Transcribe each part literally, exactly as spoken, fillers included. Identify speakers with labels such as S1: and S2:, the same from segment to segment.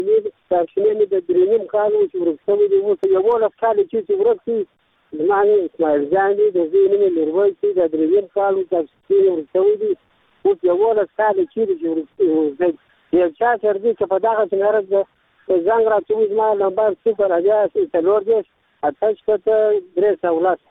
S1: سرچینې مې د درې نیم کال چې ورک شوی دی، اوس یولس کال چې ورک شي. زما نوم اسماعیل جان دی، د زوی نوم یې میرویس دی، د درې نیم کال سرچینې ورک شوی دی، اوس یولس کال چیرې چې ورک شوی. یو چا سره دی چې په دغه سنګرک د زنګ راڅوي، زما نمبر صفر اویا څلور دېرش اته شپېته درې سوه لس.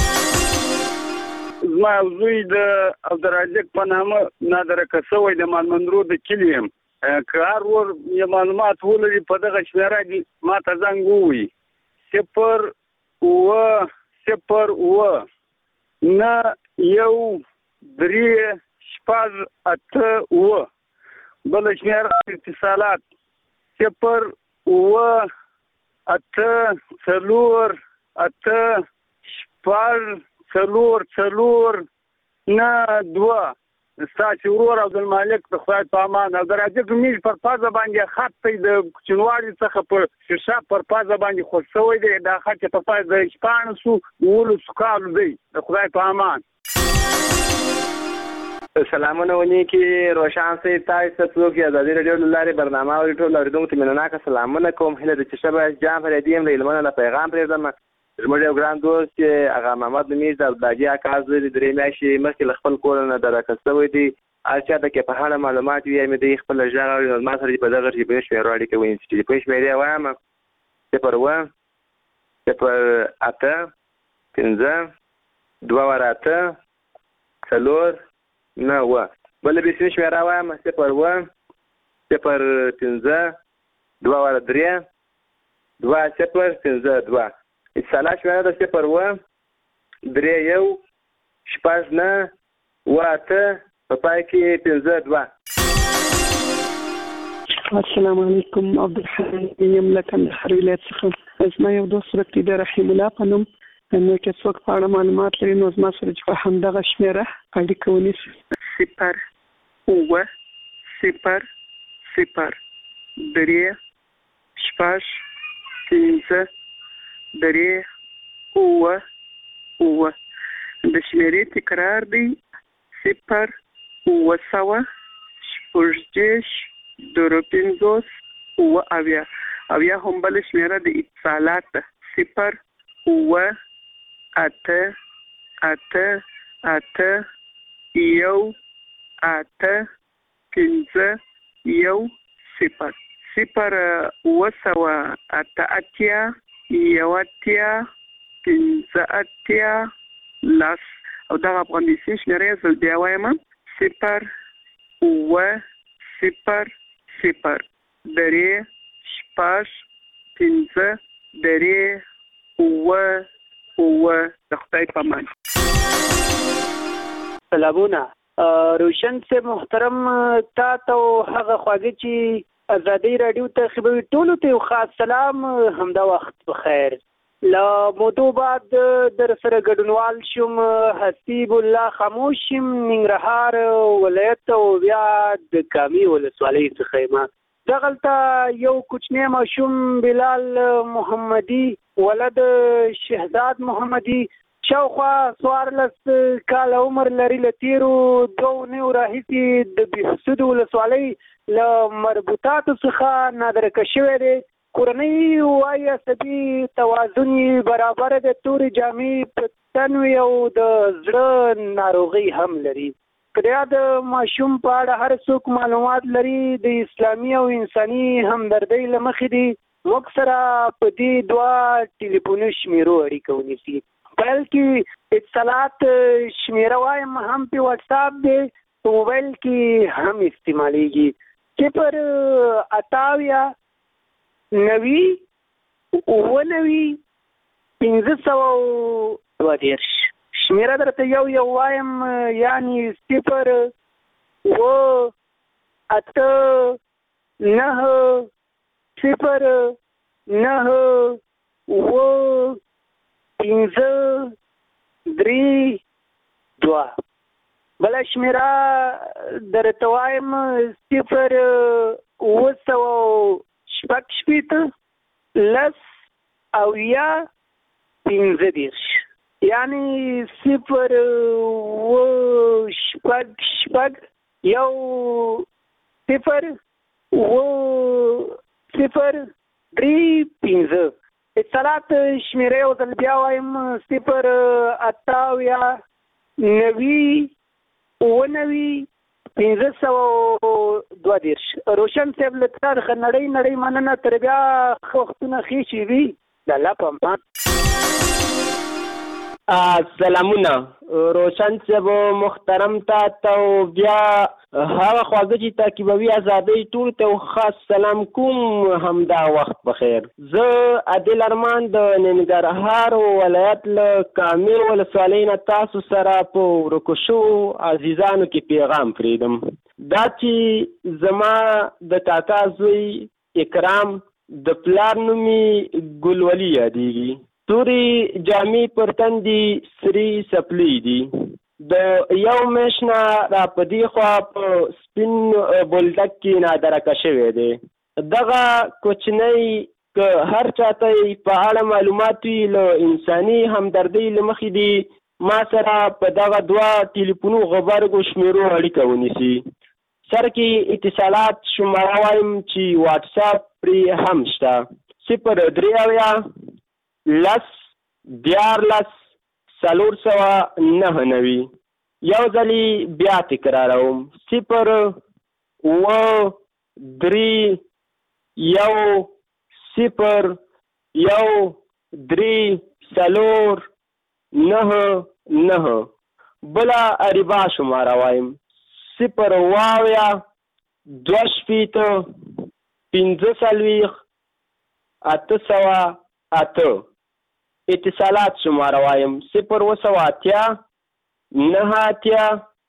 S2: زما زوی د عبدالرازق په نامه نادرکه شوی د مالمندرو د کلي یم. که هر ور یې معلومات ولري په دغه شمېره کې ما ته زنګ ووایي. صفر اوه صفر اوه نه یو درې شپږ اته اوه. بله شمېره اتصالات صفر اوه اته څلور اته شپږ څلور څلور نه دوه. ستاسې ورور عبدالمالک د خدای په امان. عبدالرازق میږ پر پزه باندې خط دی د کوچنوالي څخه په شیشه پر پزه باندې خوښ شوی دی. دا خط چې په پزه د شپاړسو اوولسو کالو دی. د خدای په امان.
S3: سلامونه ونی کې روشان صاحب، تاسو ته څوک ازادي رادیو له لارې برنامه اوري، ټول اوریدونکو ته مننه سلامونه کوم. هله د چې شبه جان فریدی هم له لمنه پیغام پرېږدم. زموږ یو ګران دوست چې هغه محمد نومیز د عبدالحاجي اکا زوی دی، درې میاشتې مخکې له خپل کور نه درکه شوی دی. هر چا ته کې په اړه معلومات وي یا مې دی خپل غږ اوري، نو ما سره په دغه ټلیفون شمېرو اړیکه ونیسي. ټلیفون شمېرې وایم صفر اووه صفر اته پنځه دوه واره اته څلور نه اووه. بله بېسیمه شمېره وایم صفر اووه صفر پنځه دوه واره درې دوه صفر پنځه دوه. اتصالات شمېره ده صفر اووه درې یو شپږ نه اووه اته په پای کې پنځه دوه.
S4: السلام علیکم. عبدالحمید یم له کندهار ولایت څخه. زما یو دوست ورک دی د رحیم الله په نوم. نو که څوک په اړه معلومات لري نو زما سره چې په همدغه شمېره اړیکه ونیسي. صفر اووه صفر صفر درې شپږ پنځه درې اووه اووه. د شمېرې تکرار دی صفر اووه سوه شپږ دېرش درې پنځوس اووه اویا. اویا هم بله شمېره د اتصالات ده صفر اووه اته اته اته یو اته پنځه یو صفر. صفر اووه سوه اته اتیا یو اتیا پنځه اتیا لس. او دغه افغانستان شمېرې زه بیا وایم صفر اووه صفر صفر درې شپږ پنځه درې اووه اووه. د خدای په امان.
S1: سلامونه. روشن صاحب محترم، تا ته هغه خواږه چې ازادي رادیو ته خبرې ټولو ته یو خاص سلام. همدا وخت بخیر. له مودو بعد در سره ګډونوال شوم. حسیب الله خاموش یم، ننګرهار ولایت او بیا د کامي ولسوالۍ څخه یم. دغلته یو کوچنی ماشوم بلال محمدي ولد شهزاد محمدي شاوخوا څوارلس کاله عمر لري. له تېرو دوو نویو راهیسې د بهسود ولسوالۍ له مربوطاتو څخه نادرکه شوی دی. کورنۍ وایي عصبي توازن یې برابر د تورې جامې په تن وي او د زړه ناروغي هم لري. که د ماشوم په اړه هر څوک معلومات لري د اسلامي او انساني همدردۍ له مخې دی موږ سره په دې دوه ټلیفوني شمېرو اړیکه ونیسي. پیل کې اتصالات شمېره وایم، هم په واتساپ دی، په موبایل کې هم استعمالیږي. صفر اتاویا نوي اووه نوي پنځه سوه دوه دېرش. شمېره درته یو یو وایم، یعنې صفر اووه اته نهه صفر نهه اووه پنځه درې دوه. بله شمېره درته وایم صفر اووه سوه شپږ شپېته لس اویا پنځه دېرش. یعنې صفر اووه شپږ شپږ یو صفر اووه صفر درې پنځه اتصالات شمیره یو ځل بیا وایم صفر اته اویا نوي اووه نوي پنځه سوه دوه دېرش. روشن صاحب له تا څخه نړۍ نړۍ مننه. تر بیا ښه وختونه ښې چې وي د الله په امان.
S5: سلامونه روشن صاحب محترم ته تو بیا هغه خواږه چې تعقیبوي ازادۍ ټول ته خاص سلام کوم. همدا وخت بخیر. زه عادل ارمان د ننګرهار ولایت له کامل ولسوالۍ نه تاسو سره په ورکو شوو عزیزانو کې پیغام پرېږدم. دا چې زما د کاکا زوی اکرام د پلار نوم یې ګلولي یادېږي. تورې جامې پر تن دي سري سپلي دي. د یو میاشت نه را په دې خوا په سپین بولډک کې نادرکه شوی دی. دغه کوچنی که هر چاته په اړه معلومات وي له انساني همدردۍ له مخې دي ما سره په دغه دوه ټلیفونو غبرګو شمیرو اړیکه ونیسي. سر کې اتصالات شماره وایم چې واټساپ پرې هم شته. صفر درې اویا لس دیارلس څلور سوه نهه نوي. یو ځلې بیا تکراروم صفر اوه درې یو صفر یو درې څلور نهه نهه. بله اریبا شماره وایم صفر اوه اویا دوه شپېته پنځه څلوېښت اته سوه اته. اتصالات شماره وایم صفر اوه سوه اتیا نهه اتیا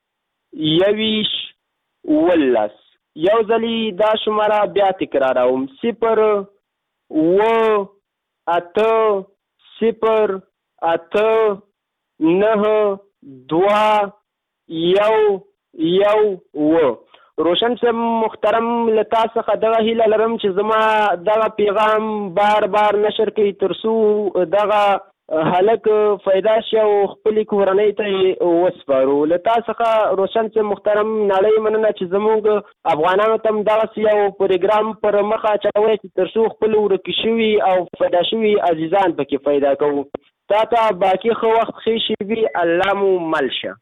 S5: یویشت اوولس. یو ځلې دا شماره بیا تکراروم صفر اوه اته صفر اته نهه دوه یو یو اوه. روشن صاحب محترم له تا څخه دغه هیله لرم چې زما دغه پیغام بار بار نشر کړي تر څو دغه هلک فایده شي او خپلې کورنۍ ته یې وسپارو. له تا څخه روشن صاحب محترم نړۍ مننه چې زموږ افغانانو ته هم دغسې یو پروګرام پر مخه اچوئ چې تر څو خپل ورکې شوي او فایده شوي عزیزان پکې پیدا کوو. تا ته باقي ښه وخت ښې شي وي. الله مو مل شه.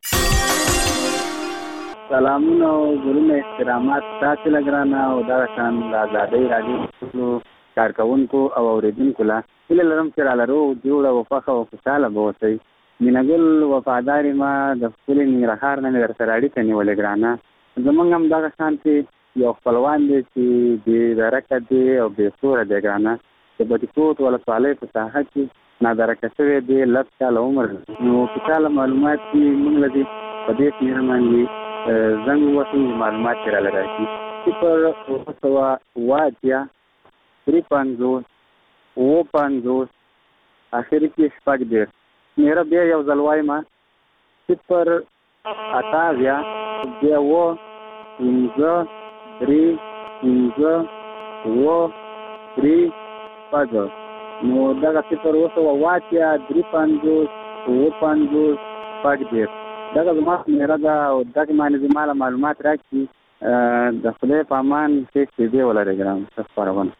S6: سلامونه او ګلونه احترامات تاسو لګرانه او دا شان د ازادۍ راډیو کارکونکو او اوریدونکو لا هیله لرم چې را لرو جوړه او خوښه او خوشحاله به اوسئ. مینهګل وفاداري ما د خپلې ننګرهار نه مې درسره اړیکه نیولې ګرانه. زموږ هم دغه شان چې یو خپلوان دی چې بې درکه دی او بې سوره دی ګرانه. د بټي ولسوالۍ په ساحه کې نادرکه شوی دی لس کاله عمر. نو که چاله معلومات دي موږ له دې په دې مهربان دي زنګ ووهئ معلومات یې راله راکړي. صفر اوه سوه اوه اتیا درې پنځوس اوه پنځوس اخر کې شپږ دېرش. شمېره بیا یو ځل وایم صفر اته اویا بیا اوه پنځه درې پنځه اوه درې شپږ. نو دغه صفر اوه سوه اوه اتیا درې پنځوس اوه پنځوس شپږ دېرش دغه زما شمېره ده او دغه باندې زما له معلومات راکړي. د خدای په امان ښې شېبې ولرئ ګران. ښه خپرونه.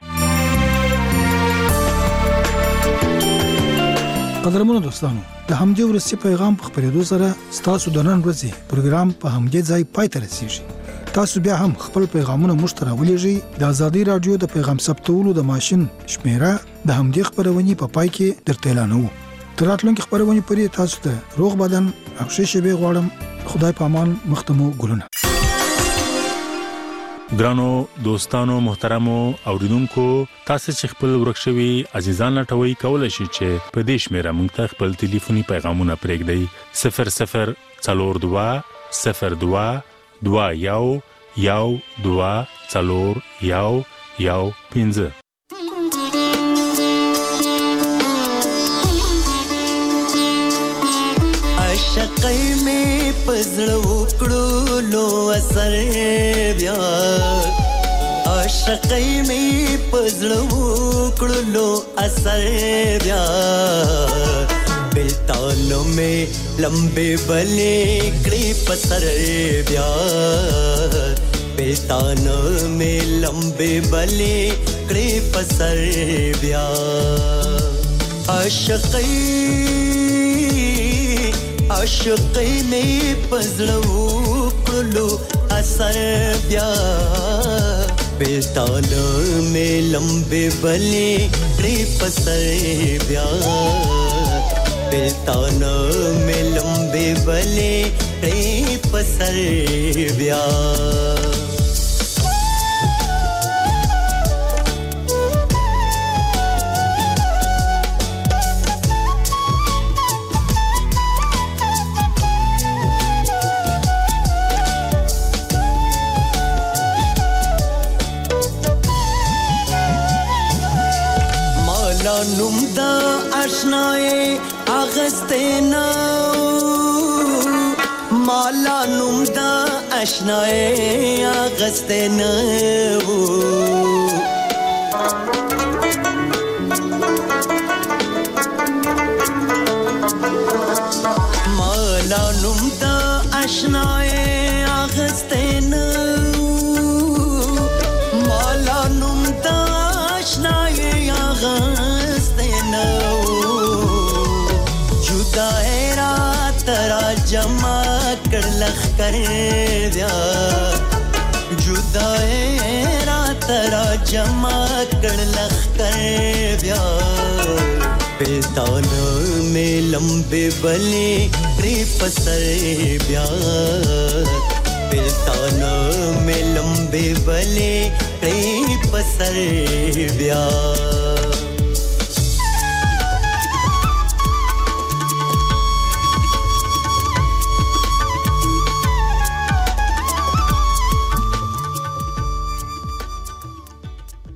S7: قدرمنو دوستانو د همدې وروستي پیغام په خپرېدو سره ستاسو د نن ورځې پروګرام په همدې ځای پای ته رسېږي. تاسو بیا هم خپل پیغامونه موږ ته راولېږئ. د ازادۍ راډیو د پیغام ثبتولو د ماشین شمېره د همدې خپرونې په پای کې درته اعلانوو. تر راتلونکي خپرونې پورې تاسو ته روغ بدن او ښې شېبې غواړم. خدای په امان. مخته مو ګلونه.
S8: ګرانو دوستانو محترمو اوریدونکو تاسو چې خپل ورک شوي عزیزان لټوي کولای شئ چې په دې شمېره موږ ته خپل ټلیفوني پیغامونه پرېږدئ. صفر صفر څلور دوه صفر دوه دوه یو یو دوه څلور یو یو پنځه.
S9: عشقای می پزړه وکړو لو اثر بیا عشقای می پزړه وکړو لو اثر بیا بلتانو می لمبه بلې کړې پسر بیا बेतान में लंबे बले कड़े पसर ब्या आशक़ी आशक़ी में पज़लू कुलो असर ब्या बेतान में लंबे बले कड़े पसर ब्या बेतान में लंबे बले कड़े पसर ब्या नुमदा अशनाए आगस्ते नाउ माला नुमदा अशनाए आगस्ते नाउ माला नुमदा अशनाए आगस्ते नाउ माला नुमदा अशनाए जुदा रात रा जमा कर लख कर दिया जुदा रात रा जमा कर लख कर दिया बेतान में लंबे बले रे पसर ब्या बेतान में लंबे बले रे पसर ब्या